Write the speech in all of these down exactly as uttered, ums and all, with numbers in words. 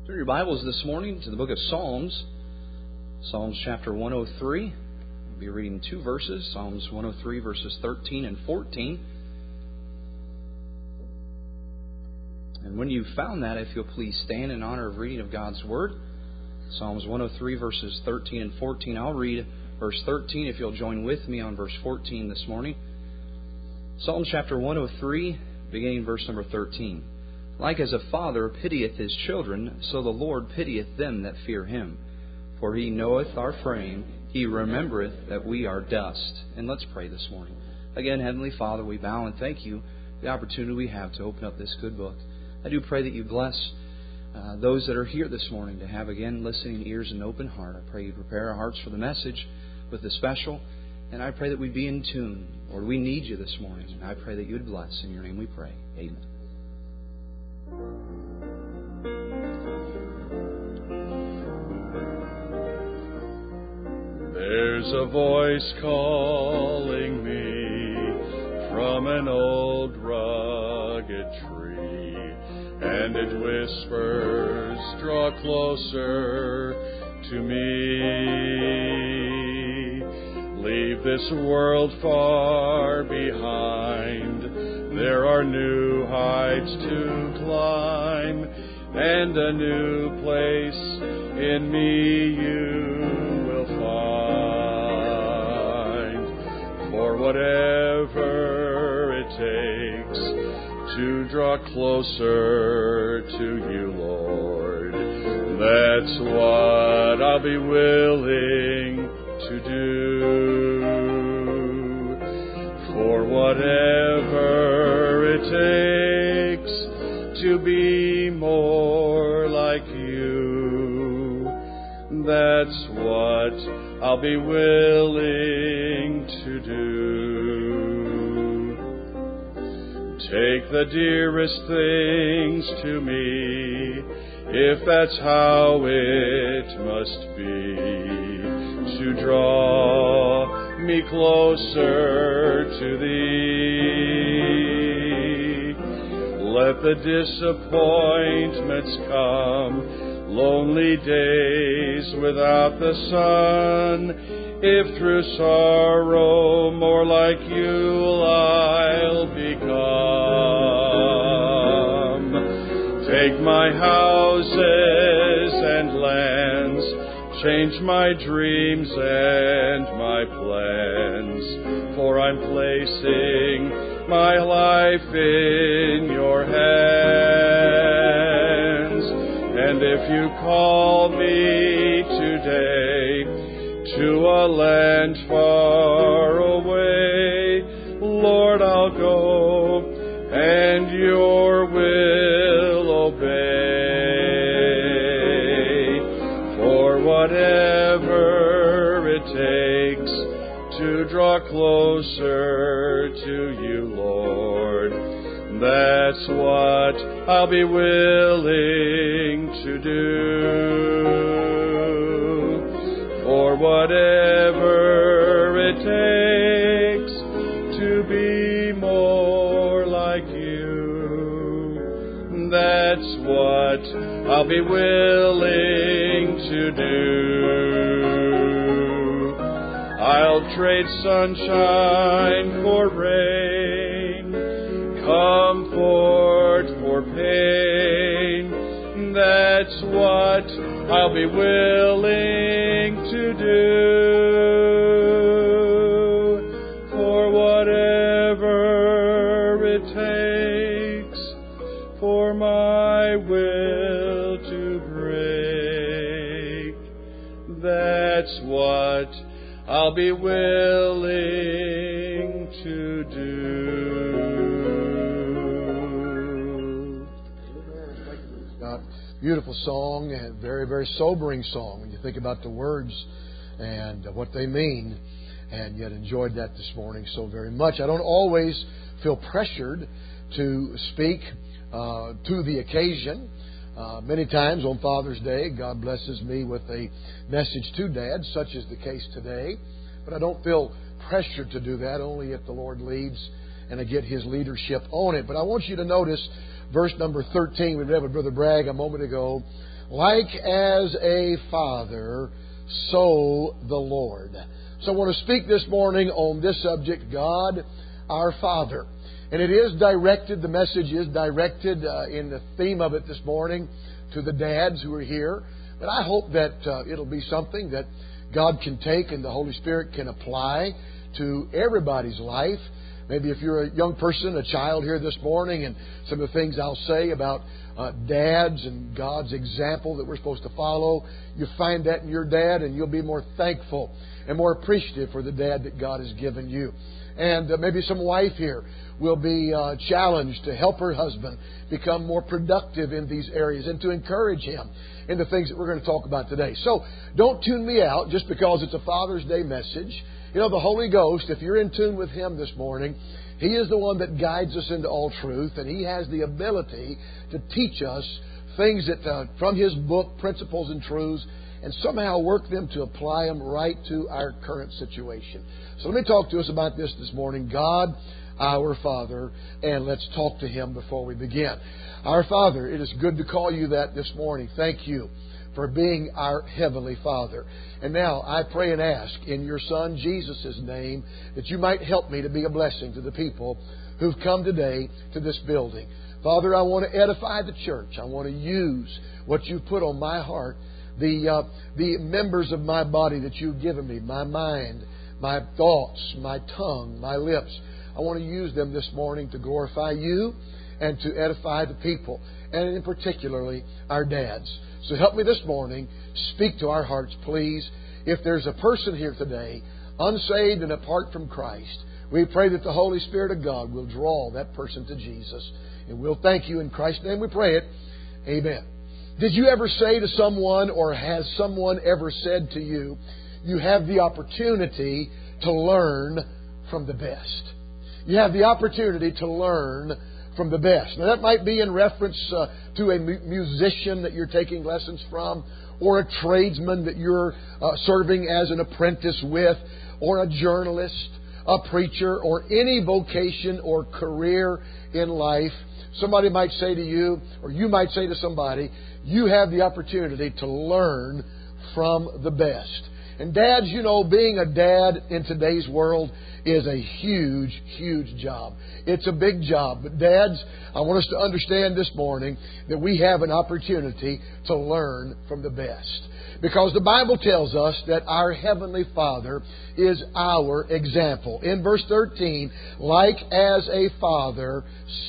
Turn your Bibles this morning to the book of Psalms, Psalms chapter one oh three. We'll be reading two verses, Psalms one oh three verses thirteen and fourteen. And when you've found that, if you'll please stand in honor of reading of God's Word. Psalms one oh three verses thirteen and fourteen. I'll read verse thirteen if you'll join with me on verse fourteen this morning. Psalms chapter one oh three, beginning verse number thirteen. Like as a father pitieth his children, so the Lord pitieth them that fear Him. For He knoweth our frame, He remembereth that we are dust. And let's pray this morning. Again, Heavenly Father, we bow and thank You for the opportunity we have to open up this good book. I do pray that You bless uh, those that are here this morning to have, again, listening ears and open heart. I pray You prepare our hearts for the message with the special. And I pray that we be in tune. Lord, we need You this morning. And I pray that You would bless. In Your name we pray. Amen. There's a voice calling me from an old rugged tree, and it whispers, draw closer to me. Leave this world far behind. There are new heights to climb, and a new place in me you will find. For whatever it takes to draw closer to You, Lord, that's what I'll be willing to do. For whatever it takes to be more like You, that's what I'll be willing to do. Take the dearest things to me, if that's how it must be, to draw me closer to Thee. Let the disappointments come, lonely days without the sun. If through sorrow more like You I'll become. Take my houses and lands, change my dreams and my plans, for I'm placing my life in Your hands. And if You call me today to a land far away, Lord, I'll go and Your will obey. For whatever it takes to draw closer to You, Lord, that's what I'll be willing to do. For whatever it takes to be more like You, that's what I'll be willing to do. I'll trade sunshine for rain, comfort for pain. That's what I'll be willing to do. For whatever it takes for my will to break, that's what I'll be willing to do. Beautiful song, and very, very sobering song when you think about the words and what they mean, and yet enjoyed that this morning so very much. I don't always feel pressured to speak uh, to the occasion. Uh, many times on Father's Day, God blesses me with a message to Dad, such is the case today. But I don't feel pressured to do that, only if the Lord leads and I get His leadership on it. But I want you to notice verse number thirteen. We read with Brother Bragg a moment ago. Like as a father, so the Lord. So I want to speak this morning on this subject, God, our Father. And it is directed, the message is directed uh, in the theme of it this morning to the dads who are here. But I hope that uh, it'll be something that God can take and the Holy Spirit can apply to everybody's life. Maybe if you're a young person, a child here this morning, and some of the things I'll say about uh, dads and God's example that we're supposed to follow, you find that in your dad and you'll be more thankful and more appreciative for the dad that God has given you. And uh, maybe some wife here will be uh, challenged to help her husband become more productive in these areas and to encourage him in the things that we're going to talk about today. So don't tune me out just because it's a Father's Day message. You know, the Holy Ghost, if you're in tune with Him this morning, He is the one that guides us into all truth, and He has the ability to teach us things that uh, from His book, principles and truths, and somehow work them to apply them right to our current situation. So let me talk to us about this this morning. God, our Father, and let's talk to Him before we begin. Our Father, it is good to call you that this morning. Thank you for being our Heavenly Father. And now I pray and ask in your Son Jesus' name that you might help me to be a blessing to the people who've come today to this building. Father, I want to edify the church. I want to use what you've put on my heart, the uh, the members of my body that you've given me, my mind, my thoughts, my tongue, my lips. I want to use them this morning to glorify you and to edify the people, and in particularly our dads. So help me this morning. Speak to our hearts, please. If there's a person here today, unsaved and apart from Christ, we pray that the Holy Spirit of God will draw that person to Jesus. And we'll thank you in Christ's name we pray it. Amen. Did you ever say to someone, or has someone ever said to you, you have the opportunity to learn from the best? You have the opportunity to learn from the best. Now that might be in reference uh, to a mu- musician that you're taking lessons from, or a tradesman that you're uh, serving as an apprentice with, or a journalist, a preacher, or any vocation or career in life. Somebody might say to you, or you might say to somebody, you have the opportunity to learn from the best. And dads, you know, being a dad in today's world is a huge, huge job. It's a big job. But dads, I want us to understand this morning that we have an opportunity to learn from the best. Because the Bible tells us that our Heavenly Father is our example. In verse thirteen, like as a father,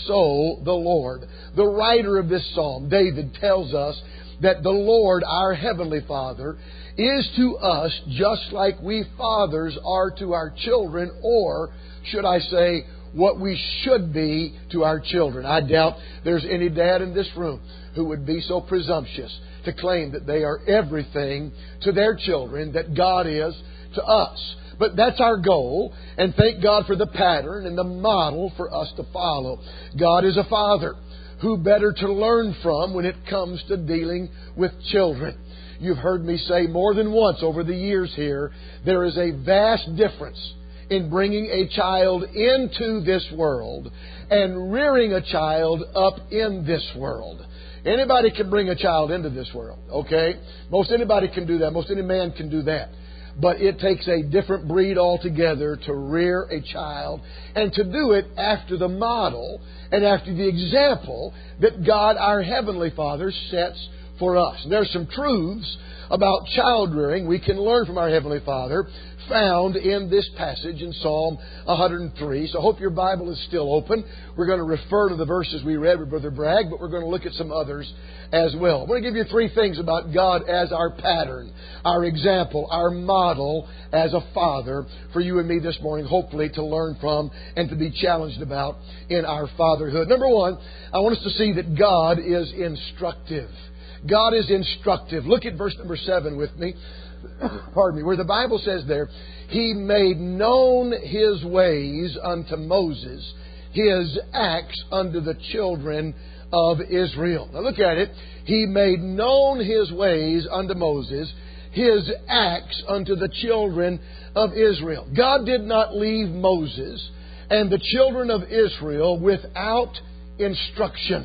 so the Lord. The writer of this psalm, David, tells us that the Lord, our Heavenly Father, is to us just like we fathers are to our children, or should I say, what we should be to our children. I doubt there's any dad in this room who would be so presumptuous to claim that they are everything to their children that God is to us. But that's our goal, and thank God for the pattern and the model for us to follow. God is a father. Who better to learn from when it comes to dealing with children? You've heard me say more than once over the years here, there is a vast difference in bringing a child into this world and rearing a child up in this world. Anybody can bring a child into this world, okay? Most anybody can do that. Most any man can do that. But it takes a different breed altogether to rear a child and to do it after the model and after the example that God, our Heavenly Father, sets for us. And there's some truths about child rearing we can learn from our Heavenly Father found in this passage in Psalm one hundred three. So I hope your Bible is still open. We're going to refer to the verses we read with Brother Bragg, but we're going to look at some others as well. I'm going to give you three things about God as our pattern, our example, our model as a father for you and me this morning, hopefully to learn from and to be challenged about in our fatherhood. Number one, I want us to see that God is instructive. God is instructive. Look at verse number seven with me. Pardon me. Where the Bible says there, He made known His ways unto Moses, His acts unto the children of Israel. Now look at it. He made known His ways unto Moses, His acts unto the children of Israel. God did not leave Moses and the children of Israel without instruction.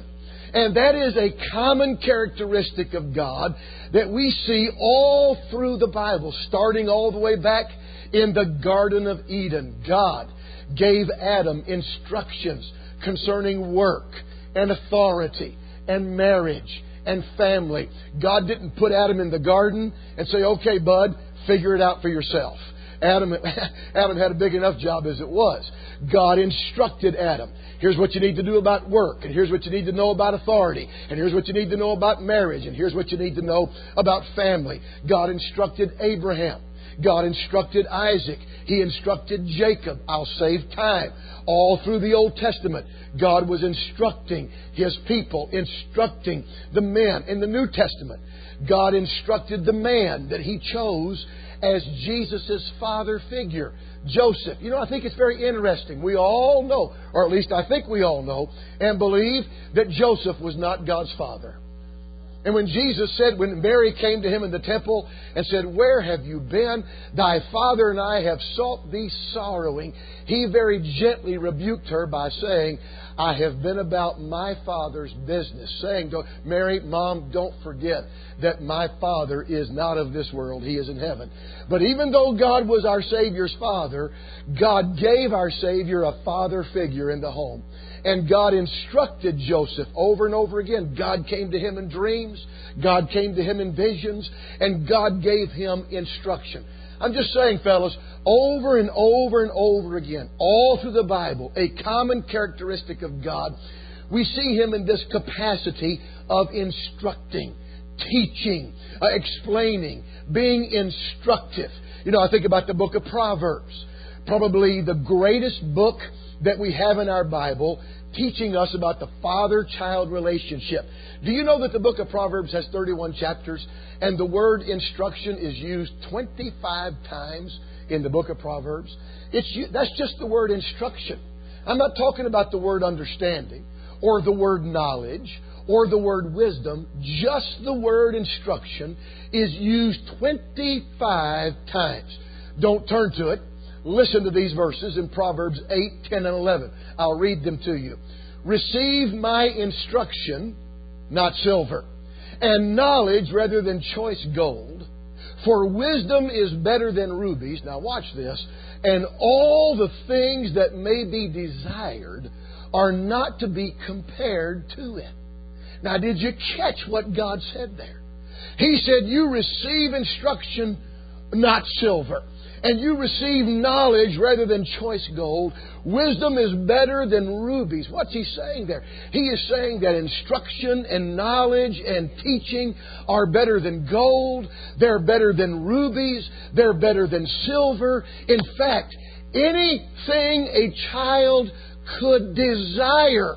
And that is a common characteristic of God that we see all through the Bible, starting all the way back in the Garden of Eden. God gave Adam instructions concerning work and authority and marriage and family. God didn't put Adam in the garden and say, okay, bud, figure it out for yourself. Adam, Adam had a big enough job as it was. God instructed Adam. Here's what you need to do about work, and here's what you need to know about authority, and here's what you need to know about marriage, and here's what you need to know about family. God instructed Abraham. God instructed Isaac. He instructed Jacob. I'll save time. All through the Old Testament, God was instructing His people, instructing the men. In the New Testament, God instructed the man that He chose as Jesus' father figure, Joseph. You know, I think it's very interesting. We all know, or at least I think we all know, and believe that Joseph was not God's father. And when Jesus said, when Mary came to Him in the temple and said, "Where have you been? Thy father and I have sought thee sorrowing," He very gently rebuked her by saying, "I have been about my Father's business." Saying, Mary, Mom, don't forget that my Father is not of this world. He is in heaven. But even though God was our Savior's Father, God gave our Savior a father figure in the home. And God instructed Joseph over and over again. God came to him in dreams. God came to him in visions. And God gave him instruction. I'm just saying, fellas, over and over and over again, all through the Bible, a common characteristic of God, we see Him in this capacity of instructing, teaching, uh, explaining, being instructive. You know, I think about the book of Proverbs, probably the greatest book that we have in our Bible, teaching us about the father-child relationship. Do you know that the book of Proverbs has thirty-one chapters, and the word instruction is used twenty-five times in the book of Proverbs? It's that's just the word instruction. I'm not talking about the word understanding or the word knowledge or the word wisdom. Just the word instruction is used twenty-five times. Don't turn to it. Listen to these verses in Proverbs eight, ten, and eleven. I'll read them to you. "Receive my instruction, not silver, and knowledge rather than choice gold. For wisdom is better than rubies." Now watch this. "And all the things that may be desired are not to be compared to it." Now did you catch what God said there? He said, you receive instruction, not silver. And you receive knowledge rather than choice gold. Wisdom is better than rubies. What's He saying there? He is saying that instruction and knowledge and teaching are better than gold. They're better than rubies. They're better than silver. In fact, anything a child could desire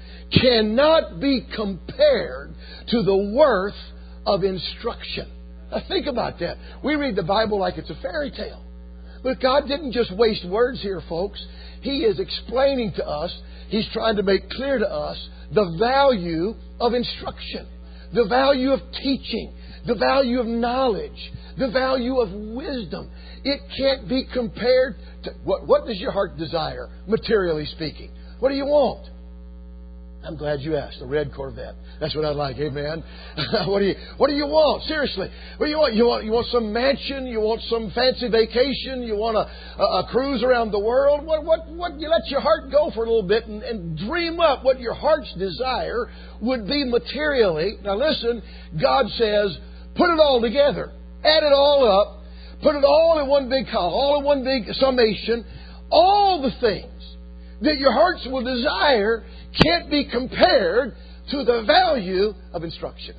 cannot be compared to the worth of instruction. Now think about that. We read the Bible like it's a fairy tale. But God didn't just waste words here, folks. He is explaining to us, He's trying to make clear to us the value of instruction, the value of teaching, the value of knowledge, the value of wisdom. It can't be compared to... What, what does your heart desire, materially speaking? What do you want? I'm glad you asked. A red Corvette. That's what I'd like. Amen. What do you What do you want? Seriously. What do you want? You want you want some mansion? You want some fancy vacation? You want a, a, a cruise around the world? What what what? You let your heart go for a little bit and, and dream up what your heart's desire would be materially. Now listen. God says, put it all together, add it all up, put it all in one big column, all in one big summation. All the things that your hearts will desire can't be compared to the value of instruction.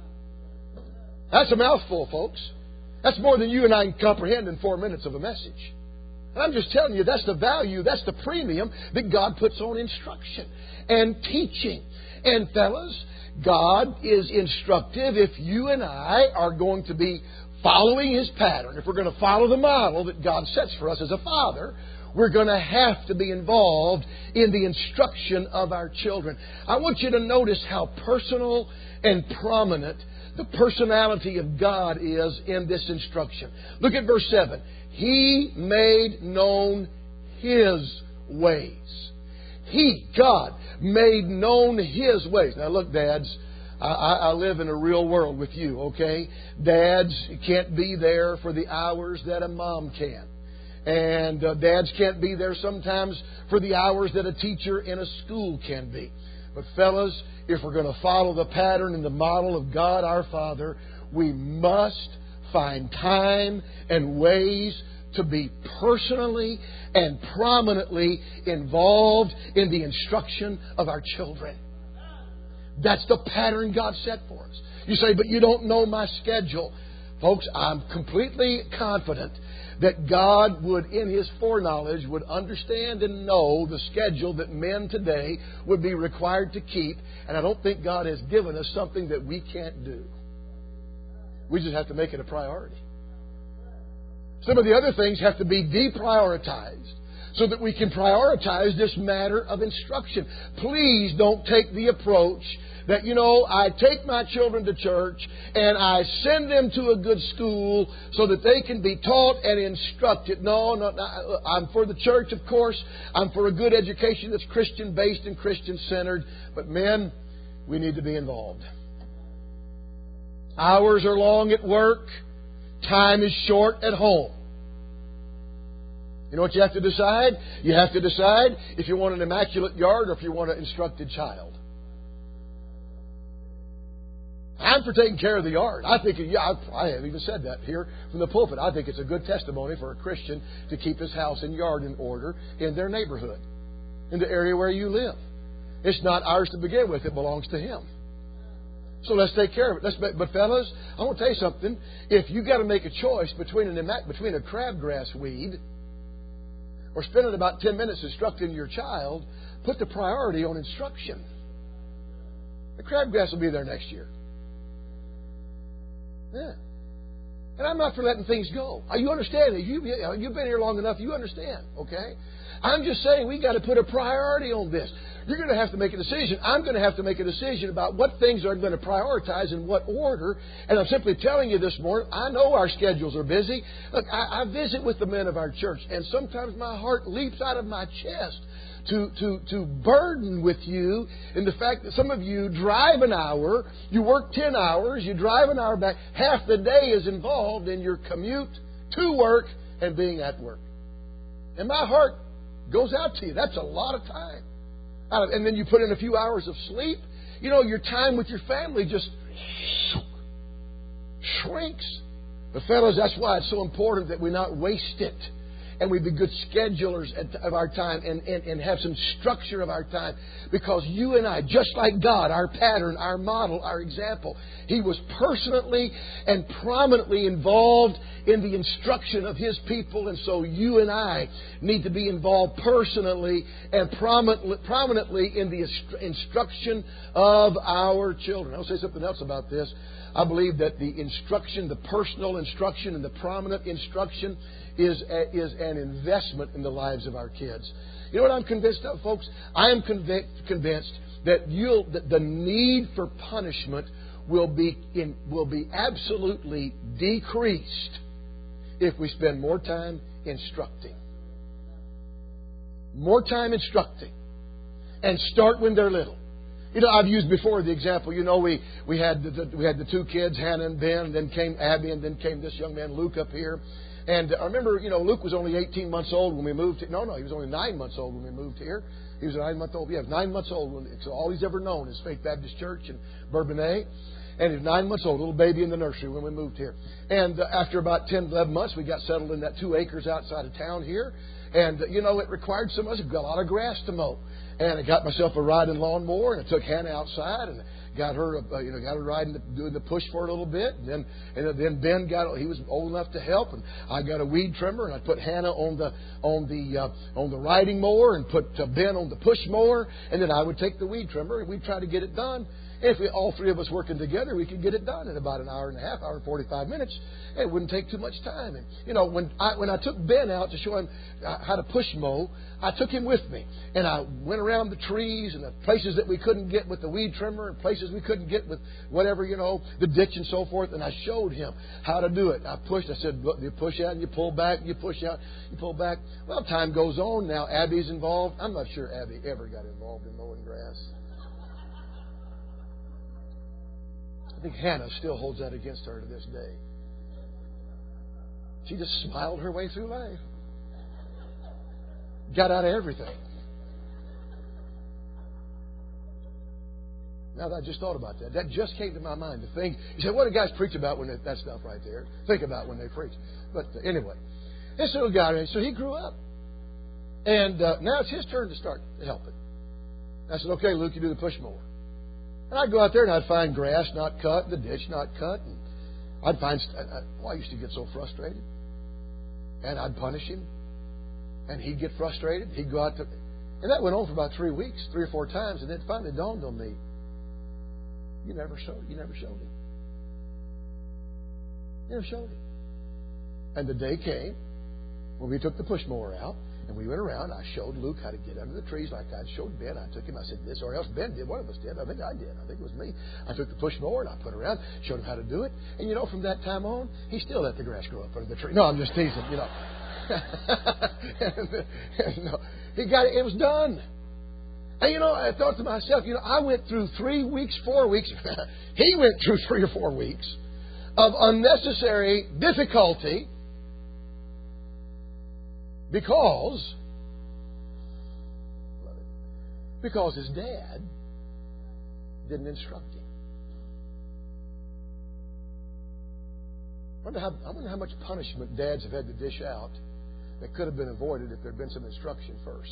That's a mouthful, folks. That's more than you and I can comprehend in four minutes of a message. And I'm just telling you, that's the value, that's the premium that God puts on instruction and teaching. And fellas, God is instructive if you and I are going to be following His pattern. If we're going to follow the model that God sets for us as a father, we're going to have to be involved in the instruction of our children. I want you to notice how personal and prominent the personality of God is in this instruction. Look at verse seven. He made known His ways. He, God, made known His ways. Now look, dads, I, I live in a real world with you, okay? Dads can't be there for the hours that a mom can. And uh, dads can't be there sometimes for the hours that a teacher in a school can be. But fellas, if we're going to follow the pattern and the model of God our Father, we must find time and ways to be personally and prominently involved in the instruction of our children. That's the pattern God set for us. You say, but you don't know my schedule. Folks, I'm completely confident that God would, in His foreknowledge, would understand and know the schedule that men today would be required to keep. And I don't think God has given us something that we can't do. We just have to make it a priority. Some of the other things have to be deprioritized so that we can prioritize this matter of instruction. Please don't take the approach that, you know, I take my children to church and I send them to a good school so that they can be taught and instructed. No, no, no, I'm for the church, of course. I'm for a good education that's Christian-based and Christian-centered. But men, we need to be involved. Hours are long at work. Time is short at home. You know what you have to decide? You have to decide if you want an immaculate yard or if you want an instructed child. I'm for taking care of the yard. I think, yeah, I, I have even said that here from the pulpit. I think it's a good testimony for a Christian to keep his house and yard in order in their neighborhood, in the area where you live. It's not ours to begin with. It belongs to Him. So let's take care of it. Let's, but fellas, I want to tell you something. If you've got to make a choice between, an, between a crabgrass weed or spending about ten minutes instructing your child, put the priority on instruction. The crabgrass will be there next year. Yeah. And I'm not for letting things go. You understand it. You, you've been here long enough. You understand, okay? I'm just saying we've got to put a priority on this. You're going to have to make a decision. I'm going to have to make a decision about what things I'm going to prioritize in what order. And I'm simply telling you this morning, I know our schedules are busy. Look, I, I visit with the men of our church, and sometimes my heart leaps out of my chest to, to, to burden with you in the fact that some of you drive an hour, you work ten hours, you drive an hour back. Half the day is involved in your commute to work and being at work. And my heart goes out to you. That's a lot of time. And then you put in a few hours of sleep. You know, your time with your family just shrinks. But fellas, that's why it's so important that we not waste it. And we be good schedulers of our time and, and, and have some structure of our time. Because you and I, just like God, our pattern, our model, our example, He was personally and prominently involved in the instruction of His people. And so you and I need to be involved personally and prominently, prominently in the instruction of our children. I'll say something else about this. I believe that the instruction, the personal instruction and the prominent instruction is a, is an investment in the lives of our kids. You know what I'm convinced of, folks? I am convinced, convinced that you'll that the need for punishment will be in, will be absolutely decreased if we spend more time instructing. More time instructing. And start when they're little. You know, I've used before the example, you know, we, we had the, the we had the two kids, Hannah and Ben, and then came Abby, and then came this young man, Luke, up here. And I remember, you know, Luke was only eighteen months old when we moved here. No, no, he was only nine months old when we moved here. He was a nine-month-old. Yeah, nine months old. When, so all he's ever known is Faith Baptist Church in Bourbonnais. And he was nine months old, little baby in the nursery when we moved here. And uh, after about ten, eleven months, we got settled in that two acres outside of town here. And, uh, you know, it required so much. We've got a lot of grass to mow. And I got myself a riding lawnmower, and I took Hannah outside and got her, uh, you know, got her riding, the, doing the push for a little bit. And then, and then Ben got, he was old enough to help, and I got a weed trimmer, and I put Hannah on the on the uh, on the riding mower, and put uh, Ben on the push mower, and then I would take the weed trimmer, and we'd try to get it done. If we all three of us working together, we could get it done in about an hour and a half, hour and forty-five minutes. It wouldn't take too much time. And you know, when I when I took Ben out to show him how to push mow, I took him with me, and I went around the trees and the places that we couldn't get with the weed trimmer, and places we couldn't get with whatever, you know, the ditch and so forth. And I showed him how to do it. I pushed. I said, look, you push out and you pull back, you push out, you pull back. Well, time goes on. Now Abby's involved. I'm not sure Abby ever got involved in mowing grass. I think Hannah still holds that against her to this day. She just smiled her way through life. Got out of everything. Now that I just thought about that. That just came to my mind. The thing, you say, what do guys preach about when they, that stuff right there? Think about when they preach. But uh, anyway, this little guy, so he grew up. And uh, now it's his turn to start helping. I said, okay, Luke, you do the push mower. And I'd go out there and I'd find grass not cut, the ditch not cut. And I'd find, I, well, I used to get so frustrated. And I'd punish him. And he'd get frustrated. He'd go out to, and that went on for about three weeks, three or four times. And then it finally dawned on me, you never showed, you never showed him. You never showed him. And the day came when we took the push mower out. And we went around. I showed Luke how to get under the trees like I showed Ben. I took him. I said this, or else Ben did. One of us did. I think I did. I think it was me. I took the push mower and I put it around, showed him how to do it. And you know, from that time on, he still let the grass grow up under the tree. No, I'm just teasing. You know, and, no, he got it. It was done. And you know, I thought to myself, you know, I went through three weeks, four weeks. He went through three or four weeks of unnecessary difficulty. Because, because his dad didn't instruct him. I wonder, how, I wonder how much punishment dads have had to dish out that could have been avoided if there had been some instruction first.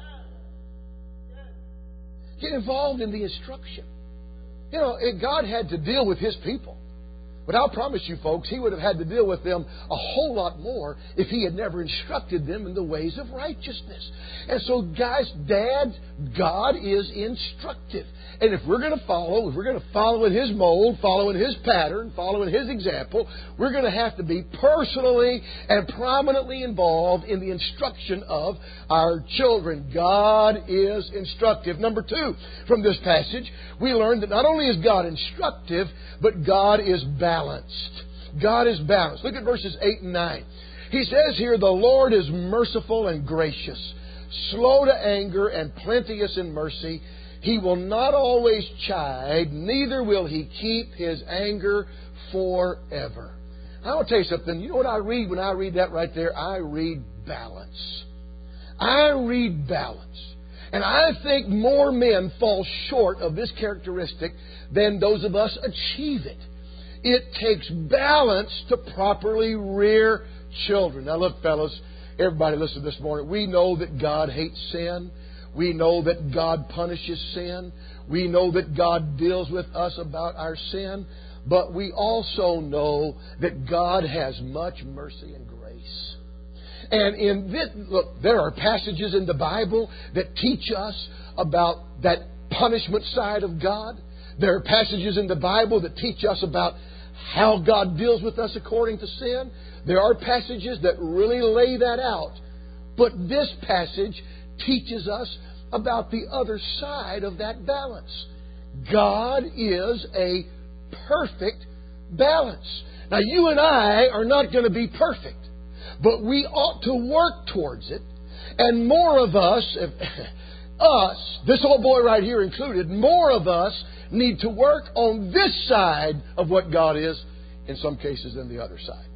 Get involved in the instruction. You know, God had to deal with His people. But I'll promise you, folks, He would have had to deal with them a whole lot more if He had never instructed them in the ways of righteousness. And so, guys, dads, God is instructive. And if we're going to follow, if we're going to follow in His mold, follow in His pattern, follow in His example, we're going to have to be personally and prominently involved in the instruction of our children. God is instructive. Number two, from this passage, we learn that not only is God instructive, but God is balanced. God is balanced. Look at verses eight and nine. He says here, the Lord is merciful and gracious, slow to anger and plenteous in mercy. He will not always chide, neither will He keep His anger forever. I want to tell you something. You know what I read when I read that right there? I read balance. I read balance. And I think more men fall short of this characteristic than those of us achieve it. It takes balance to properly rear children. Now look, fellas, everybody listen this morning. We know that God hates sin. We know that God punishes sin. We know that God deals with us about our sin. But we also know that God has much mercy and grace. And in this, look, there are passages in the Bible that teach us about that punishment side of God. There are passages in the Bible that teach us about how God deals with us according to sin. There are passages that really lay that out. But this passage teaches us about the other side of that balance. God is a perfect balance. Now, you and I are not going to be perfect, but we ought to work towards it. And more of us, us, this old boy right here included, more of us need to work on this side of what God is in some cases than the other side.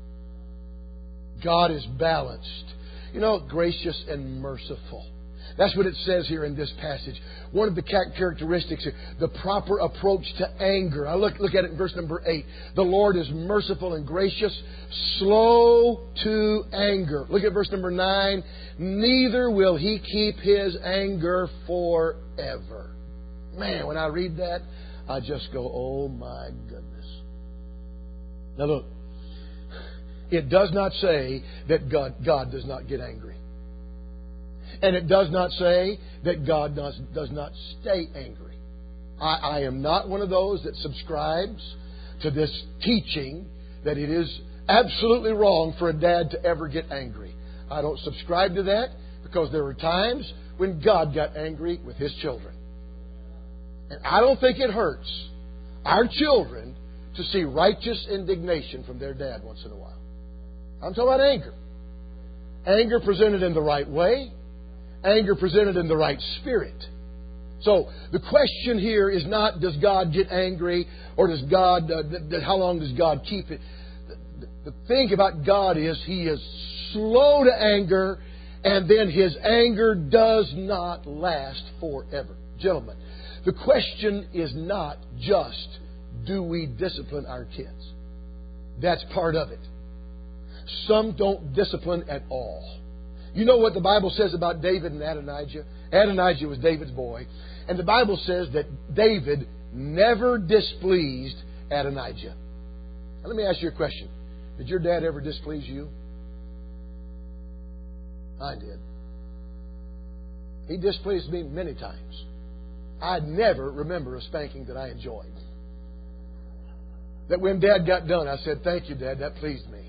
God is balanced. You know, gracious and merciful. That's what it says here in this passage. One of the characteristics, the proper approach to anger. I look, look at it in verse number eight. The Lord is merciful and gracious, slow to anger. Look at verse number nine. Neither will He keep His anger forever. Man, when I read that, I just go, oh my goodness. Now look, it does not say that God, God does not get angry. And it does not say that God does, does not stay angry. I, I am not one of those that subscribes to this teaching that it is absolutely wrong for a dad to ever get angry. I don't subscribe to that because there were times when God got angry with His children. And I don't think it hurts our children to see righteous indignation from their dad once in a while. I'm talking about anger. Anger presented in the right way. Anger presented in the right spirit. So the question here is not, does God get angry, or does God, uh, th- th- how long does God keep it? The, the thing about God is He is slow to anger, and then His anger does not last forever. Gentlemen, the question is not just, do we discipline our kids? That's part of it. Some don't discipline at all. You know what the Bible says about David and Adonijah? Adonijah was David's boy. And the Bible says that David never displeased Adonijah. Now let me ask you a question. Did your dad ever displease you? I did. He displeased me many times. I never remember a spanking that I enjoyed. That when Dad got done, I said, "Thank you, Dad, that pleased me."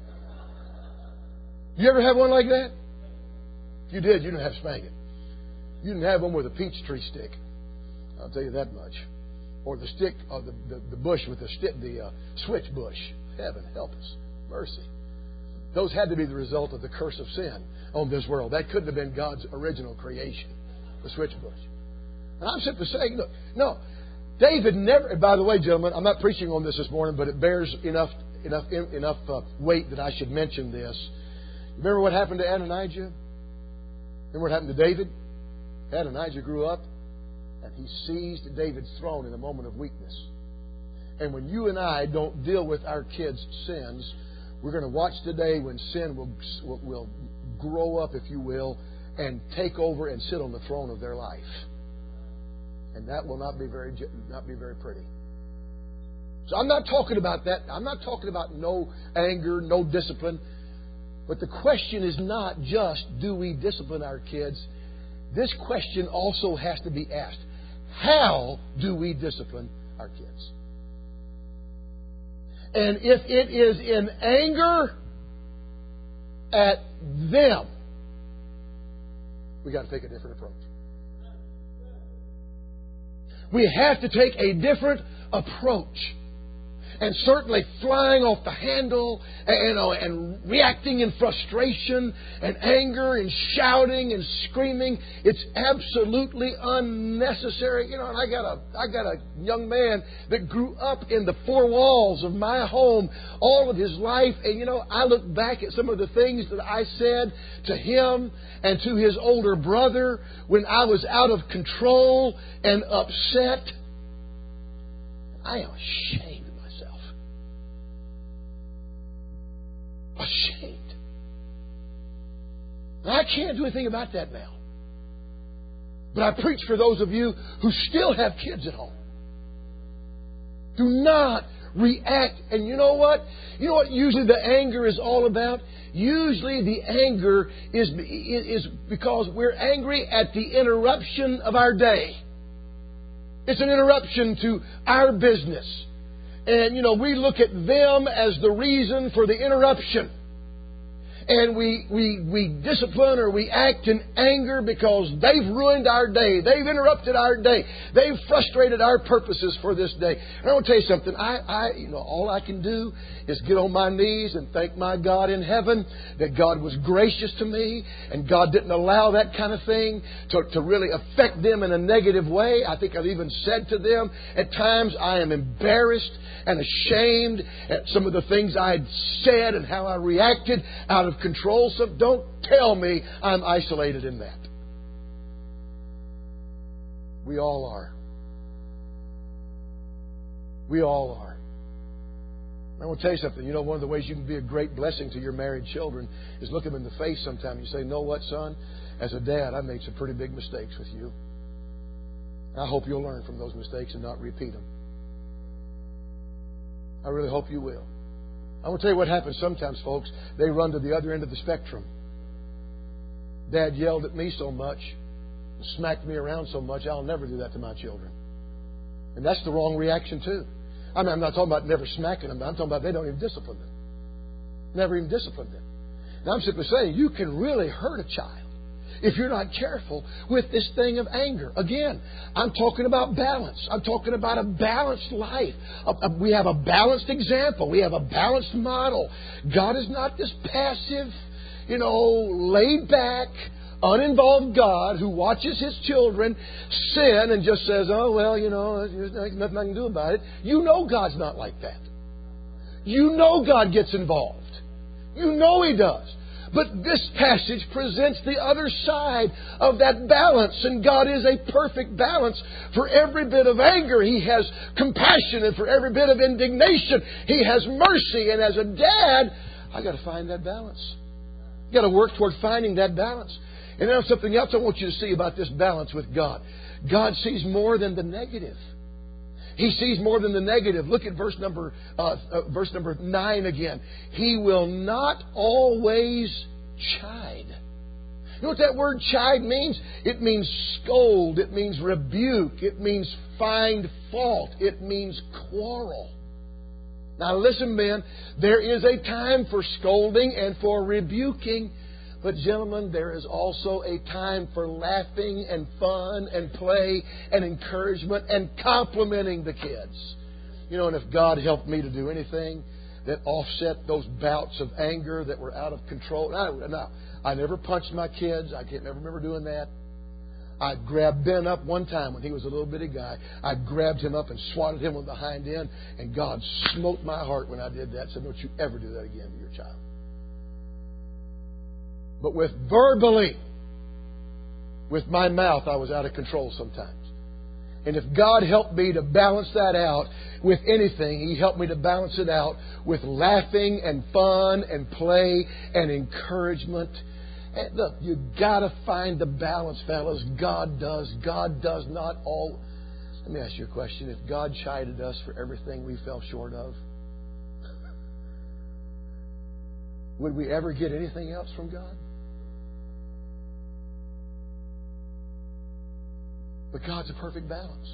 You ever have one like that? If you did, you didn't have spanking. You didn't have one with a peach tree stick. I'll tell you that much. Or the stick, or the, the, the bush with the stick, the uh, switch bush. Heaven help us. Mercy. Those had to be the result of the curse of sin on this world. That couldn't have been God's original creation, the switch bush. And I'm simply saying, look, no, David never, by the way, gentlemen, I'm not preaching on this this morning, but it bears enough enough enough uh, weight that I should mention this. Remember what happened to Adonijah? Remember what happened to David? Adonijah grew up and he seized David's throne in a moment of weakness. And when you and I don't deal with our kids' sins, we're going to watch the day when sin will, will, will grow up, if you will, and take over and sit on the throne of their life. And that will not be very not be very pretty. So I'm not talking about that. I'm not talking about no anger, no discipline. But the question is not just, do we discipline our kids? This question also has to be asked. How do we discipline our kids? And if it is in anger at them, we got to take a different approach. We have to take a different approach. And certainly flying off the handle and, you know, and reacting in frustration and anger and shouting and screaming, it's absolutely unnecessary. You know, and I got a I got a young man that grew up in the four walls of my home all of his life. And, you know, I look back at some of the things that I said to him and to his older brother when I was out of control and upset. I am ashamed. Ashamed. And I can't do anything about that now. But I preach for those of you who still have kids at home. Do not react. And you know what? You know what usually the anger is all about? Usually the anger is, is because we're angry at the interruption of our day. It's an interruption to our business. And, you know, we look at them as the reason for the interruption. And we, we, we discipline or we act in anger because they've ruined our day. They've interrupted our day. They've frustrated our purposes for this day. And I want to tell you something. I, I, you know, all I can do is get on my knees and thank my God in heaven that God was gracious to me and God didn't allow that kind of thing to, to really affect them in a negative way. I think I've even said to them at times, I am embarrassed and ashamed at some of the things I had said and how I reacted out of control. So don't tell me I'm isolated in that. We all are. We all are. I want to tell you something. You know, one of the ways you can be a great blessing to your married children is look them in the face sometime. You say, "Know what, son? As a dad, I made some pretty big mistakes with you. I hope you'll learn from those mistakes and not repeat them. I really hope you will." I want to tell you what happens sometimes, folks. They run to the other end of the spectrum. Dad yelled at me so much, smacked me around so much, I'll never do that to my children. And that's the wrong reaction too. I mean, I'm not talking about never smacking them. I'm talking about they don't even discipline them. Never even discipline them. Now I'm simply saying you can really hurt a child if you're not careful with this thing of anger. Again, I'm talking about balance. I'm talking about a balanced life. We have a balanced example. We have a balanced model. God is not this passive, you know, laid back, uninvolved God who watches His children sin and just says, oh, well, you know, there's nothing I can do about it. You know God's not like that. You know God gets involved. You know He does. But this passage presents the other side of that balance. And God is a perfect balance. For every bit of anger, He has compassion. And for every bit of indignation, He has mercy. And as a dad, I've got to find that balance. I've got to work toward finding that balance. And now something else I want you to see about this balance with God. God sees more than the negative. He sees more than the negative. Look at verse number uh, uh, verse number nine again. He will not always chide. You know what that word chide means? It means scold. It means rebuke. It means find fault. It means quarrel. Now listen, men. There is a time for scolding and for rebuking. But gentlemen, there is also a time for laughing and fun and play and encouragement and complimenting the kids. You know, and if God helped me to do anything that offset those bouts of anger that were out of control. Now, now I never punched my kids. I can't never remember doing that. I grabbed Ben up one time when he was a little bitty guy. I grabbed him up and swatted him on the hind end, and God smote my heart when I did that. Said, don't you ever do that again to your child. But with verbally, with my mouth, I was out of control sometimes. And if God helped me to balance that out with anything, He helped me to balance it out with laughing and fun and play and encouragement. And look, you got to find the balance, fellas. God does. God does not all. Let me ask you a question. If God chided us for everything we fell short of, would we ever get anything else from God? But God's a perfect balance.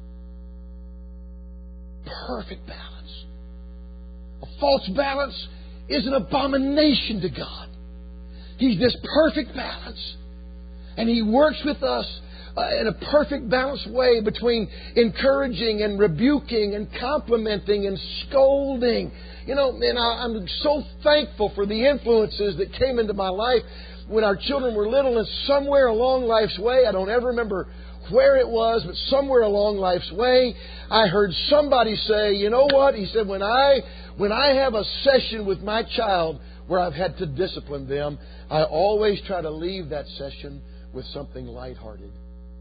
Perfect balance. A false balance is an abomination to God. He's this perfect balance. And He works with us uh, in a perfect balanced way between encouraging and rebuking and complimenting and scolding. You know, and I, I'm so thankful for the influences that came into my life when our children were little, and somewhere along life's way, I don't ever remember where it was, but somewhere along life's way, I heard somebody say, you know what? He said, when I when I have a session with my child where I've had to discipline them, I always try to leave that session with something lighthearted.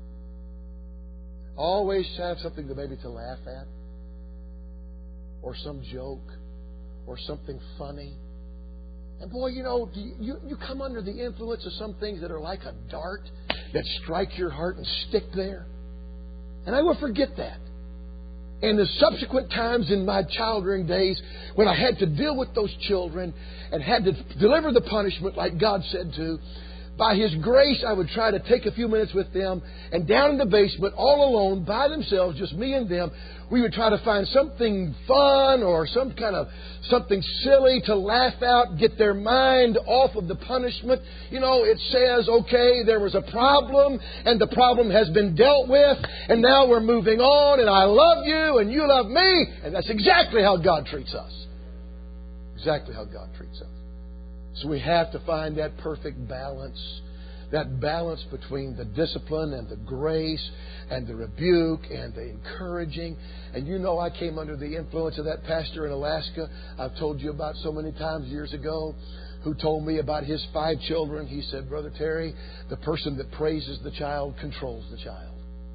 Always have something to maybe to laugh at, or some joke, or something funny. And boy, you know, you, you come under the influence of some things that are like a dart that strike your heart and stick there. And I will forget that. And the subsequent times in my child-rearing days when I had to deal with those children and had to deliver the punishment like God said to, by His grace, I would try to take a few minutes with them, and down in the basement, all alone, by themselves, just me and them, we would try to find something fun or some kind of something silly to laugh out, get their mind off of the punishment. You know, it says, okay, there was a problem, and the problem has been dealt with, and now we're moving on, and I love you, and you love me. And that's exactly how God treats us. Exactly how God treats us. So we have to find that perfect balance, that balance between the discipline and the grace and the rebuke and the encouraging. And you know, I came under the influence of that pastor in Alaska I've told you about so many times years ago, who told me about his five children. He said, Brother Terry, the person that praises the child controls the child.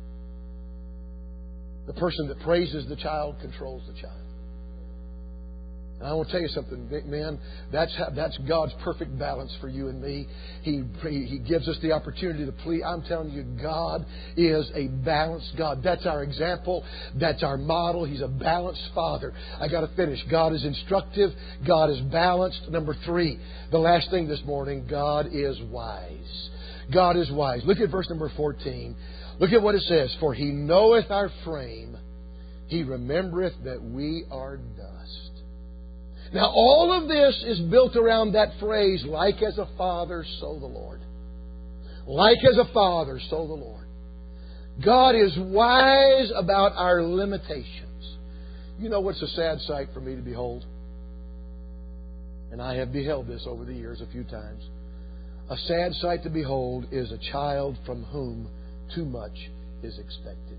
The person that praises the child controls the child. And I want to tell you something, man. That's how, that's God's perfect balance for you and me. He He gives us the opportunity to please. I'm telling you, God is a balanced God. That's our example. That's our model. He's a balanced Father. I got to finish. God is instructive. God is balanced. Number three, the last thing this morning, God is wise. God is wise. Look at verse number fourteen. Look at what it says. For He knoweth our frame, He remembereth that we are dust. Now, all of this is built around that phrase, like as a father, so the Lord. Like as a father, so the Lord. God is wise about our limitations. You know what's a sad sight for me to behold? And I have beheld this over the years a few times. A sad sight to behold is a child from whom too much is expected.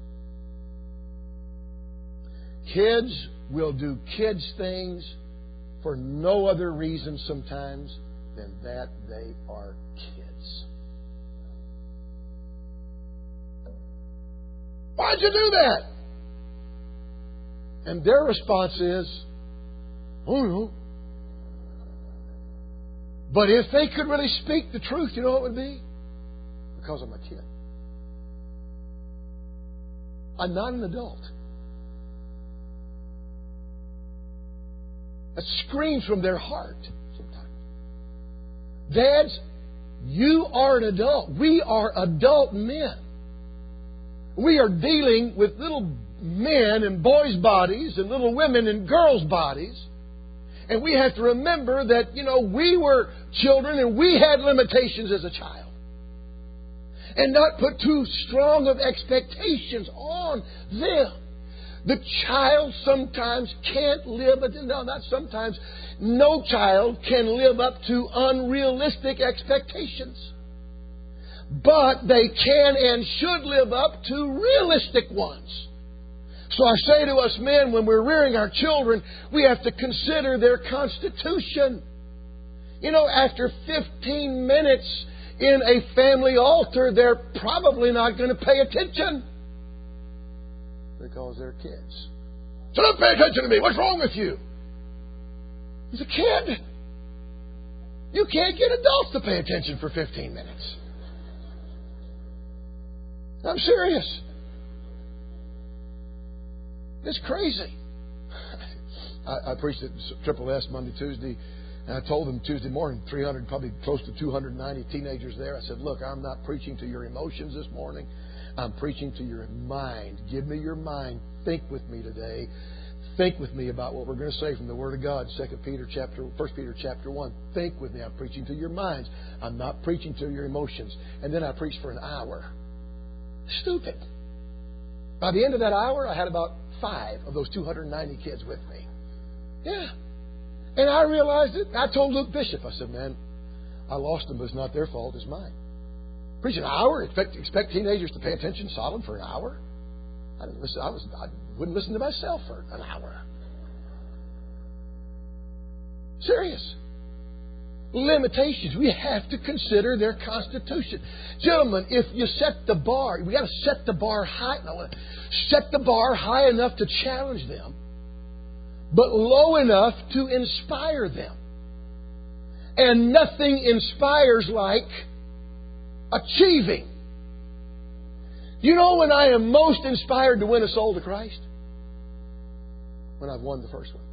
Kids will do kids' things for no other reason sometimes than that they are kids. Why'd you do that? And their response is, oh no. But if they could really speak the truth, you know what it would be? Because I'm a kid. I'm not an adult. That screams from their heart sometimes. Dads, you are an adult. We are adult men. We are dealing with little men and boys' bodies and little women and girls' bodies. And we have to remember that, you know, we were children and we had limitations as a child. And not put too strong of expectations on them. The child sometimes can't live, no, not sometimes, no child can live up to unrealistic expectations. But they can and should live up to realistic ones. So I say to us men, when we're rearing our children, we have to consider their constitution. You know, after fifteen minutes in a family altar, they're probably not going to pay attention. Because they're kids. So don't pay attention to me. What's wrong with you? He's a kid. You can't get adults to pay attention for fifteen minutes. I'm serious. It's crazy. I, I preached at Triple S Monday, Tuesday, and I told them Tuesday morning, three hundred, probably close to two hundred ninety teenagers there. I said, look, I'm not preaching to your emotions this morning. I'm preaching to your mind. Give me your mind. Think with me today. Think with me about what we're going to say from the Word of God. Second Peter chapter, First Peter chapter one. Think with me. I'm preaching to your minds. I'm not preaching to your emotions. And then I preached for an hour. Stupid. By the end of that hour, I had about five of those two hundred ninety kids with me. Yeah. And I realized it. I told Luke Bishop, I said, man, I lost them, but it's not their fault. It's mine. Preach an hour? Expect, expect teenagers to pay attention solid for an hour? I didn't listen. I was. I wouldn't listen to myself for an hour. Serious. Limitations. We have to consider their constitution. Gentlemen, if you set the bar, we got to set the bar high. No, set the bar high enough to challenge them, but low enough to inspire them. And nothing inspires like achieving. You know when I am most inspired to win a soul to Christ? When I've won the first one.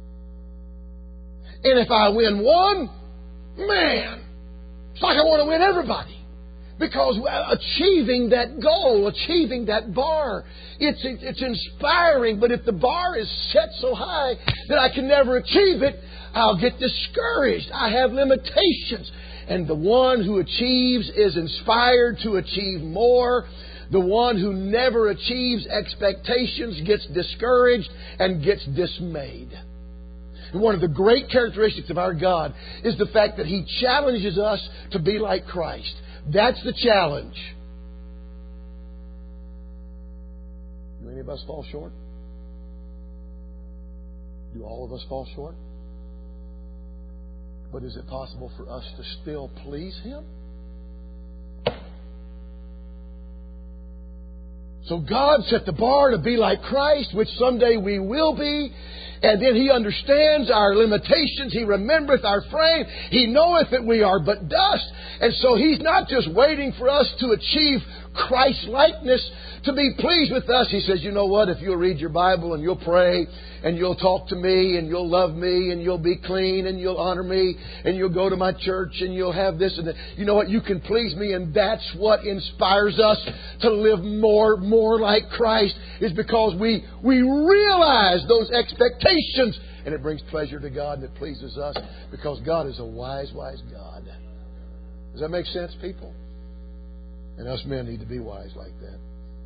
And if I win one, man, it's like I want to win everybody. Because achieving that goal, achieving that bar, it's, it's inspiring. But if the bar is set so high that I can never achieve it, I'll get discouraged. I have limitations. And the one who achieves is inspired to achieve more. The one who never achieves expectations gets discouraged and gets dismayed. And one of the great characteristics of our God is the fact that He challenges us to be like Christ. That's the challenge. Do any of us fall short? Do all of us fall short? But is it possible for us to still please Him? So God set the bar to be like Christ, which someday we will be. And then He understands our limitations. He remembereth our frame. He knoweth that we are but dust. And so He's not just waiting for us to achieve Christ-likeness, to be pleased with us. He says, you know what? If you'll read your Bible and you'll pray and you'll talk to me and you'll love me and you'll be clean and you'll honor me and you'll go to my church and you'll have this and that. You know what? You can please me, and that's what inspires us to live more, more like Christ. is because we, we realize those expectations. And it brings pleasure to God and it pleases us because God is a wise, wise God. Does that make sense, people? And us men need to be wise like that.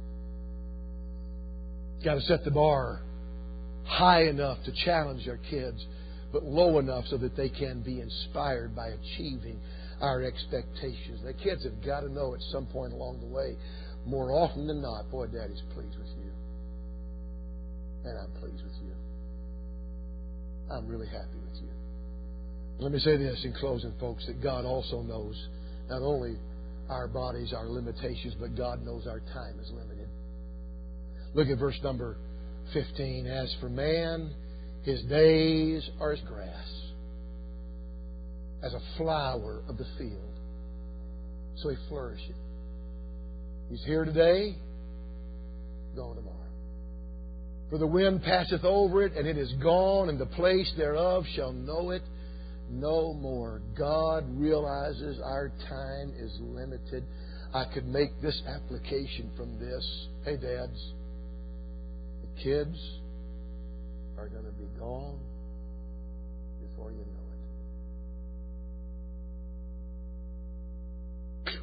Got to set the bar high enough to challenge our kids, but low enough so that they can be inspired by achieving our expectations. The kids have got to know at some point along the way, more often than not, boy, Daddy's pleased with you. And I'm pleased with you. I'm really happy with you. Let me say this in closing, folks, that God also knows not only our bodies, our limitations, but God knows our time is limited. Look at verse number fifteen. As for man, his days are as grass, as a flower of the field. So he flourisheth. He's here today, gone tomorrow. For the wind passeth over it, and it is gone, and the place thereof shall know it no more. God realizes our time is limited. I could make this application from this. Hey, dads, the kids are going to be gone before you know it.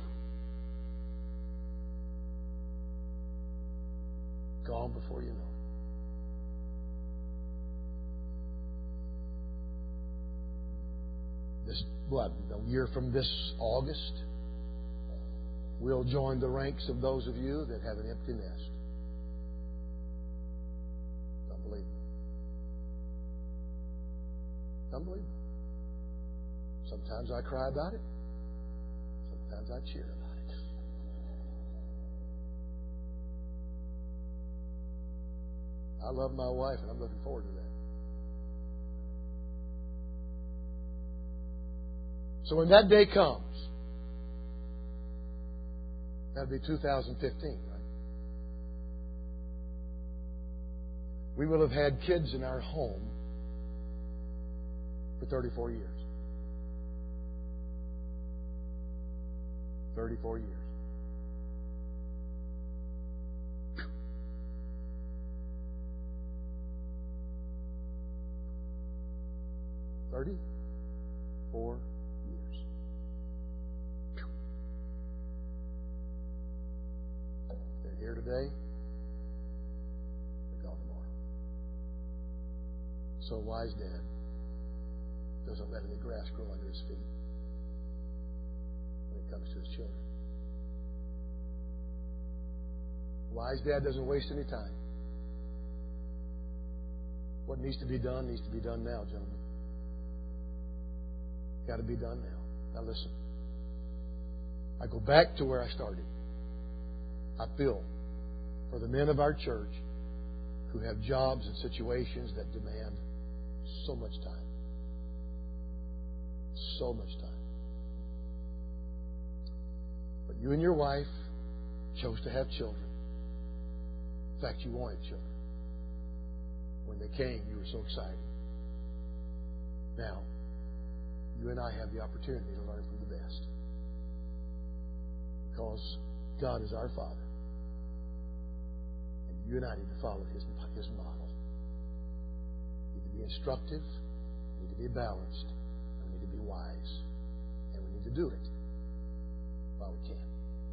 Gone before you know it. This, what, a year from this August, we'll join the ranks of those of you that have an empty nest. Don't believe me. Don't believe me. Sometimes I cry about it. Sometimes I cheer about it. I love my wife, and I'm looking forward to that. So when that day comes, that'll be two thousand fifteen, right? We will have had kids in our home for thirty-four years. thirty-four years. thirty-four years. They're here today. They're gone tomorrow. So a wise dad doesn't let any grass grow under his feet when it comes to his children. A wise dad doesn't waste any time. What needs to be done needs to be done now, gentlemen. Got to be done now. Now listen. I go back to where I started. I feel for the men of our church who have jobs and situations that demand so much time. So much time. But you and your wife chose to have children. In fact, you wanted children. When they came, you were so excited. Now, you and I have the opportunity to learn from the best. Because God is our Father. And you and I need to follow His, His model. We need to be instructive. We need to be balanced. And we need to be wise. And we need to do it while we can.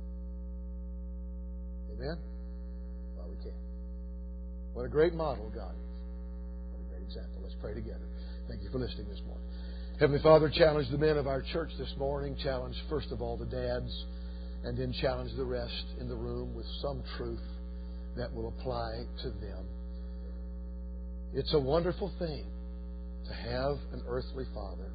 Amen? While we can. What a great model God is. What a great example. Let's pray together. Thank you for listening this morning. Heavenly Father, challenge the men of our church this morning. Challenge, first of all, the dads, and then challenge the rest in the room with some truth that will apply to them. It's a wonderful thing to have an earthly father.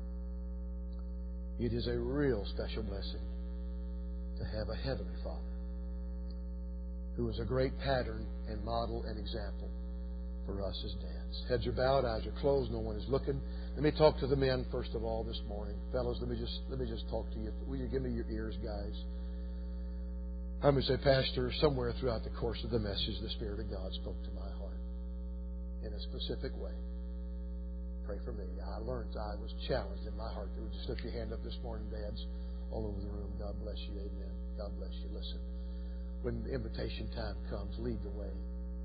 It is a real special blessing to have a heavenly Father who is a great pattern and model and example for us as dads. Heads are bowed, eyes are closed, no one is looking. Let me talk to the men first of all this morning. Fellows, let me just let me just talk to you. Will you give me your ears, guys? I'm going to say, Pastor, somewhere throughout the course of the message, the Spirit of God spoke to my heart in a specific way. Pray for me. I learned, I was challenged in my heart. Would you slip your hand up this morning, dads, all over the room? God bless you. Amen. God bless you. Listen, when the invitation time comes, lead the way.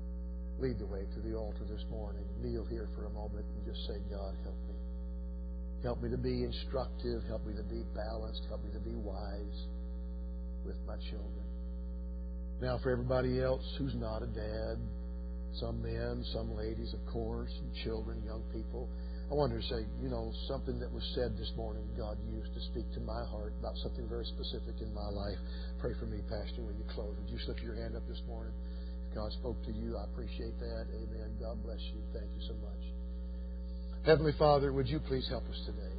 lead the way to the altar this morning. Kneel here for a moment and just say, God, help me. Help me to be instructive. Help me to be balanced. Help me to be wise with my children. Now, for everybody else who's not a dad, some men, some ladies, of course, and children, young people, I wanted to say, you know, something that was said this morning, God used to speak to my heart about something very specific in my life. Pray for me, Pastor, when you close. Would you slip your hand up this morning? If God spoke to you, I appreciate that. Amen. God bless you. Thank you so much. Heavenly Father, would you please help us today?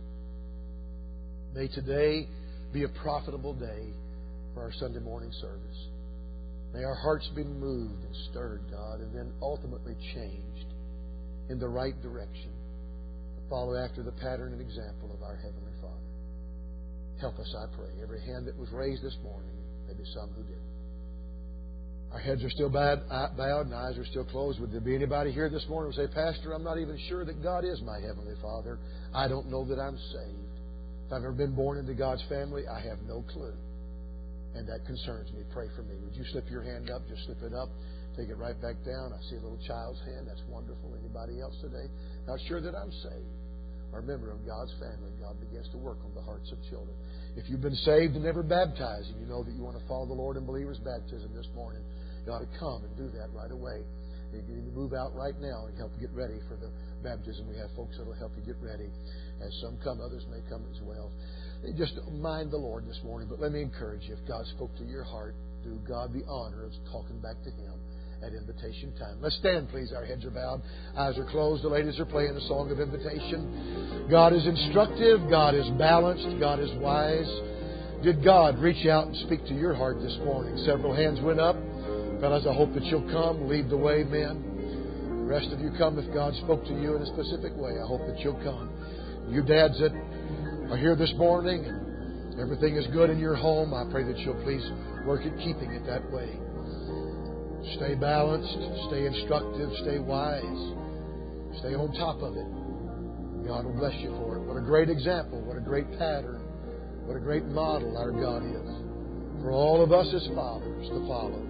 May today be a profitable day for our Sunday morning service. May our hearts be moved and stirred, God, and then ultimately changed in the right direction. Follow after the pattern and example of our Heavenly Father. Help us, I pray. Every hand that was raised this morning, maybe some who didn't. Our heads are still bowed, bowed and eyes are still closed. Would there be anybody here this morning who would say, Pastor, I'm not even sure that God is my Heavenly Father. I don't know that I'm saved. If I've ever been born into God's family, I have no clue. And that concerns me. Pray for me. Would you slip your hand up? Just slip it up. Take it right back down. I see a little child's hand. That's wonderful. Anybody else today? Not sure that I'm saved. Or a member of God's family. God begins to work on the hearts of children. If you've been saved and never baptized, and you know that you want to follow the Lord in believer's baptism this morning, you ought to come and do that right away. You can move out right now and help get ready for the baptism. We have folks that will help you get ready. As some come, others may come as well. Just mind the Lord this morning, but let me encourage you. If God spoke to your heart, do God the honor of talking back to Him at invitation time. Let's stand, please. Our heads are bowed. Eyes are closed. The ladies are playing a song of invitation. God is instructive. God is balanced. God is wise. Did God reach out and speak to your heart this morning? Several hands went up. Fellas, I hope that you'll come. Lead the way, men. The rest of you come if God spoke to you in a specific way. I hope that you'll come. You dads that are here this morning and everything is good in your home, I pray that you'll please work at keeping it that way. Stay balanced, stay instructive, stay wise, stay on top of it. God will bless you for it. What a great example, what a great pattern, what a great model our God is for all of us as fathers to follow.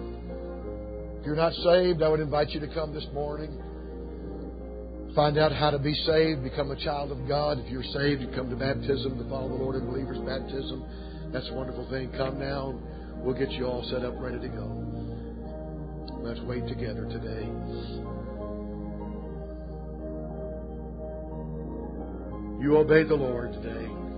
If you're not saved, I would invite you to come this morning. Find out how to be saved, become a child of God. If you're saved, you come to baptism to follow the Lord in believer's baptism. That's a wonderful thing. Come now. We'll get you all set up, ready to go. Let's wait together today. You obey the Lord today.